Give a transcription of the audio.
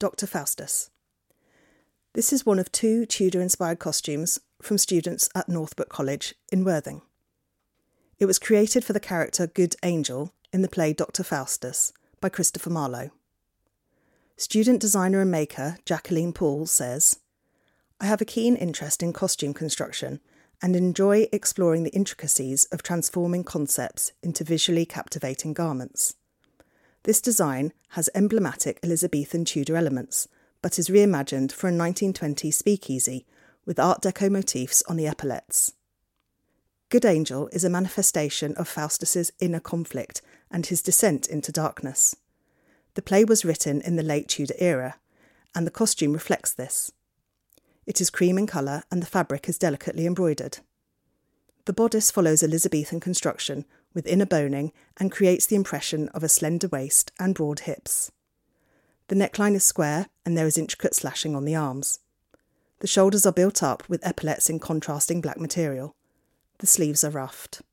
Dr. Faustus. This is one of 2 Tudor-inspired costumes from students at Northbrook College in Worthing. It was created for the character Good Angel in the play Dr. Faustus by Christopher Marlowe. Student designer and maker Jacqueline Paul says, "I have a keen interest in costume construction and enjoy exploring the intricacies of transforming concepts into visually captivating garments. This design has emblematic Elizabethan Tudor elements, but is reimagined for a 1920s speakeasy with Art Deco motifs on the epaulettes. Good Angel is a manifestation of Faustus's inner conflict and his descent into darkness. The play was written in the late Tudor era, and the costume reflects this. It is cream in colour and the fabric is delicately embroidered. The bodice follows Elizabethan construction with inner boning and creates the impression of a slender waist and broad hips. The neckline is square and there is intricate slashing on the arms. The shoulders are built up with epaulettes in contrasting black material. The sleeves are ruffed.